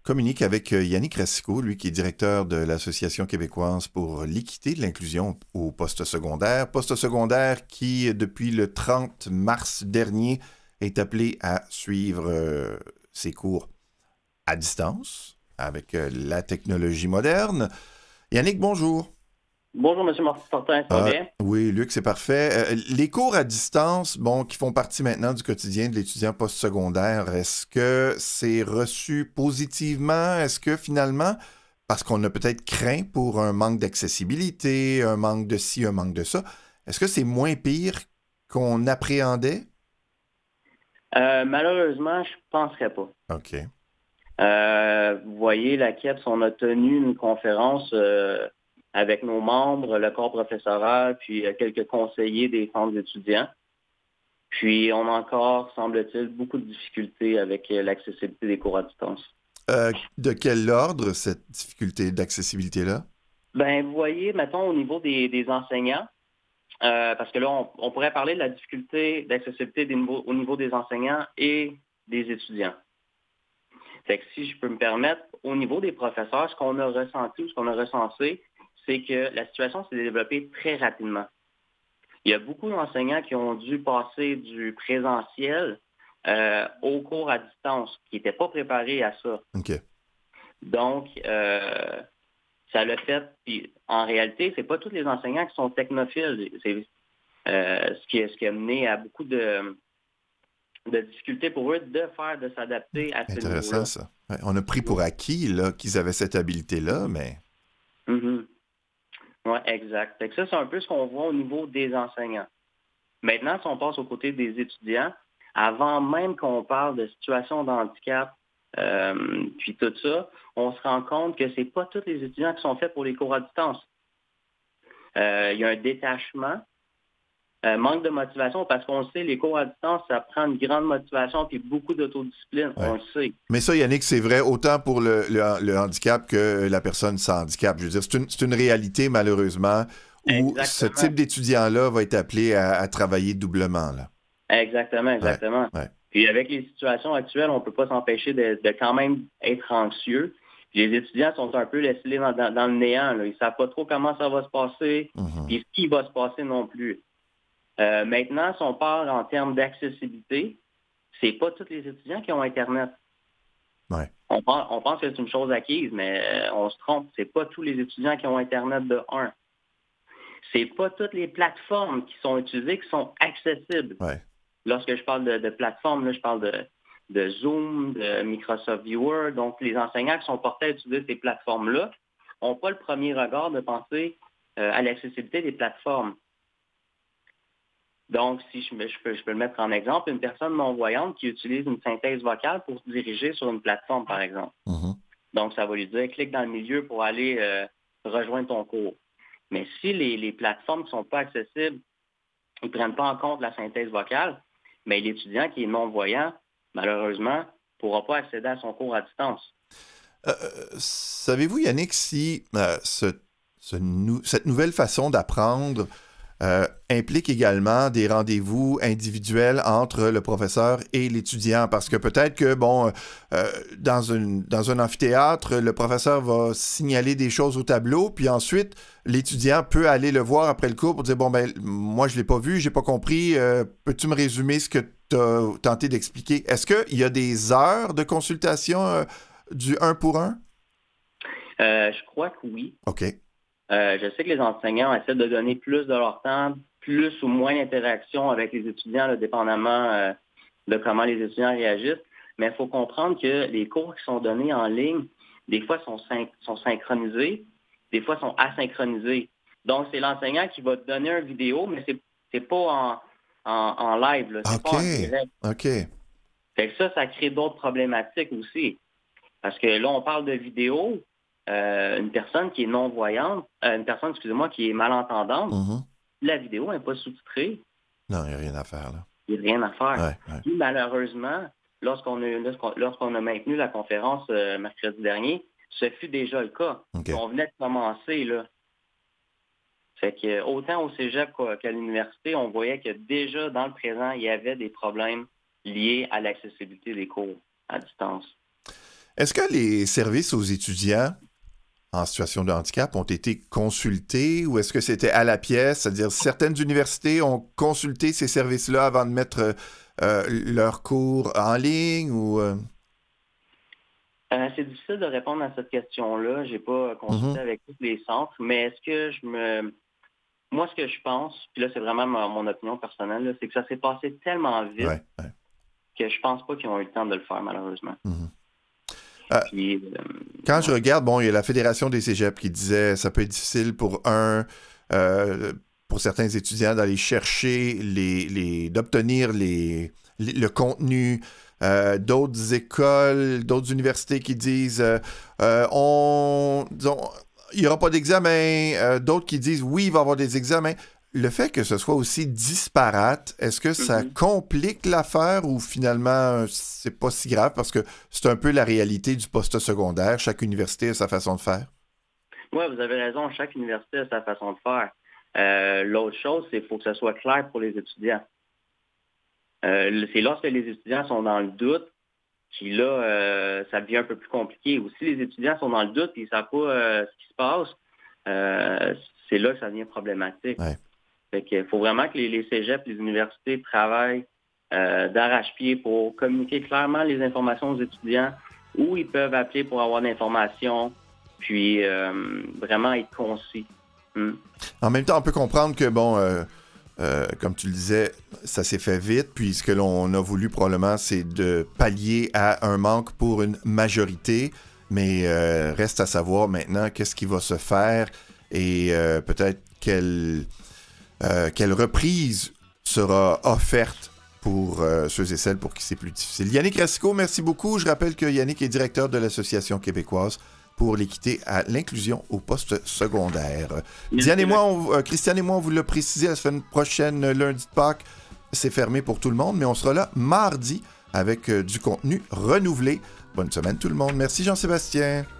communique avec Yannick Racicot, lui qui est directeur de l'Association québécoise pour l'équité de l'inclusion au poste secondaire. Poste secondaire qui, depuis le 30 mars dernier, est appelé à suivre ses cours à distance avec la technologie moderne. Yannick, bonjour. Bonjour, Monsieur Fortin, ça va bien? Oui, Luc, c'est parfait. Les cours à distance, bon, qui font partie maintenant du quotidien de l'étudiant postsecondaire, est-ce que c'est reçu positivement? Est-ce que finalement, parce qu'on a peut-être craint pour un manque d'accessibilité, un manque de ci, un manque de ça, est-ce que c'est moins pire qu'on appréhendait? Malheureusement, je penserais pas. OK. Vous voyez, la KEPS, on a tenu une conférence avec nos membres, le corps professoral, puis quelques conseillers des centres étudiants. Puis on a encore, semble-t-il, beaucoup de difficultés avec l'accessibilité des cours à distance. De quel ordre cette difficulté d'accessibilité-là? Ben, vous voyez, mettons, au niveau des enseignants, parce que là, on pourrait parler de la difficulté d'accessibilité au niveau des enseignants et des étudiants. Fait que si je peux me permettre, au niveau des professeurs, ce qu'on a ressenti ou ce qu'on a recensé, c'est que la situation s'est développée très rapidement. Il y a beaucoup d'enseignants qui ont dû passer du présentiel au cours à distance, qui n'étaient pas préparés à ça. OK. Donc, ça l'a fait, puis en réalité, c'est pas tous les enseignants qui sont technophiles. C'est ce qui a mené à beaucoup de difficultés pour eux de s'adapter à ce Intéressant, niveau-là. ça. Ouais, on a pris pour acquis là, qu'ils avaient cette habileté-là, mais... Mhm. Oui, exact. Fait que ça, c'est un peu ce qu'on voit au niveau des enseignants. Maintenant, si on passe au côté des étudiants, avant même qu'on parle de situation de handicap, puis tout ça, on se rend compte que c'est pas tous les étudiants qui sont faits pour les cours à distance. Il y a un détachement, manque de motivation, parce qu'on le sait, les cours à distance, ça prend une grande motivation puis beaucoup d'autodiscipline, Ouais. on le sait. Mais ça, Yannick, c'est vrai autant pour le handicap que la personne sans handicap. Je veux dire, c'est une réalité, malheureusement, où ce Exactement. type d'étudiant-là va être appelé à travailler doublement, là. Exactement, Ouais, exactement. ouais. Puis avec les situations actuelles, on ne peut pas s'empêcher de quand même être anxieux. Puis les étudiants sont un peu laissés dans le néant, là. Ils ne savent pas trop comment ça va se passer, Mhm. puis ce qui va se passer non plus. Maintenant, si on parle en termes d'accessibilité, c'est pas tous les étudiants qui ont Internet. Ouais. On pense que c'est une chose acquise, mais on se trompe. C'est pas tous les étudiants qui ont Internet de un. C'est pas toutes les plateformes qui sont utilisées qui sont accessibles. Ouais. Lorsque je parle de plateforme, là, je parle de Zoom, de Microsoft Viewer. Donc, les enseignants qui sont portés à utiliser ces plateformes-là n'ont pas le premier regard de penser à l'accessibilité des plateformes. Donc, si je peux le mettre en exemple, une personne non-voyante qui utilise une synthèse vocale pour se diriger sur une plateforme, par exemple. Mhm. Donc, ça va lui dire, clique dans le milieu pour aller rejoindre ton cours. Mais si les plateformes ne sont pas accessibles, ils ne prennent pas en compte la synthèse vocale, mais l'étudiant qui est non-voyant, malheureusement, ne pourra pas accéder à son cours à distance. Savez-vous, Yannick, si cette nouvelle façon d'apprendre implique également des rendez-vous individuels entre le professeur et l'étudiant, parce que peut-être que, bon, dans un amphithéâtre, le professeur va signaler des choses au tableau, puis ensuite, l'étudiant peut aller le voir après le cours pour dire, bon, ben, moi, je l'ai pas vu, j'ai pas compris, peux-tu me résumer ce que tu as tenté d'expliquer? Est-ce qu'il y a des heures de consultation du un pour un? Je crois que oui. OK. Je sais que les enseignants essaient de donner plus de leur temps, plus ou moins d'interaction avec les étudiants, là, dépendamment de comment les étudiants réagissent. Mais il faut comprendre que les cours qui sont donnés en ligne, des fois sont synchronisés, des fois sont asynchronisés. Donc, c'est l'enseignant qui va te donner une vidéo, mais c'est pas en live, là, c'est pas OK. en direct. OK. Fait que ça crée d'autres problématiques aussi. Parce que là, on parle de vidéo, une personne qui est non-voyante, une personne, excusez-moi, qui est malentendante, Mhm. la vidéo n'est pas sous-titrée, Non, il n'y a rien à faire, là. il n'y a rien à faire. Ouais, ouais. Puis malheureusement, lorsqu'on a maintenu la conférence mercredi dernier, ce fut déjà le cas. OK. Puis on venait de commencer, là. Fait que autant au cégep qu'à l'université, on voyait que déjà dans le présent, il y avait des problèmes liés à l'accessibilité des cours à distance. Est-ce que les services aux étudiants en situation de handicap ont été consultés ou est-ce que c'était à la pièce? C'est-à-dire, certaines universités ont consulté ces services-là avant de mettre leurs cours en ligne ou... C'est difficile de répondre à cette question-là. Je n'ai pas consulté avec tous les centres, mais est-ce que moi, ce que je pense, puis là, c'est vraiment mon opinion personnelle, là, c'est que ça s'est passé tellement vite que je pense pas qu'ils ont eu le temps de le faire, malheureusement. Puis, quand je regarde, bon, il y a la Fédération des cégeps qui disait ça peut être difficile pour certains étudiants d'aller chercher d'obtenir le contenu. D'autres écoles, d'autres universités qui disent il n'y aura pas d'examen, d'autres qui disent oui, il va y avoir des examens. Le fait que ce soit aussi disparate, est-ce que ça complique l'affaire ou finalement c'est pas si grave parce que c'est un peu la réalité du post-secondaire, chaque université a sa façon de faire? Oui, vous avez raison, chaque université a sa façon de faire. L'autre chose, c'est qu'il faut que ça soit clair pour les étudiants. C'est lorsque les étudiants sont dans le doute, puis là, ça devient un peu plus compliqué. Ou si les étudiants sont dans le doute et ils ne savent pas ce qui se passe, c'est là que ça devient problématique. Ouais. Fait qu'il faut vraiment que les cégeps, les universités travaillent d'arrache-pied pour communiquer clairement les informations aux étudiants, où ils peuvent appeler pour avoir l'information, puis vraiment être concis. En même temps, on peut comprendre que, bon, comme tu le disais, ça s'est fait vite, puis ce que l'on a voulu probablement, c'est de pallier à un manque pour une majorité, mais reste à savoir maintenant qu'est-ce qui va se faire et peut-être quelle reprise sera offerte pour ceux et celles pour qui c'est plus difficile. Yannick Racicot, merci beaucoup. Je rappelle que Yannick est directeur de l'Association québécoise pour l'équité à l'inclusion au poste secondaire. Christiane et moi, on vous l'a précisé, la semaine prochaine, lundi de Pâques, c'est fermé pour tout le monde, mais on sera là mardi avec du contenu renouvelé. Bonne semaine tout le monde. Merci Jean-Sébastien.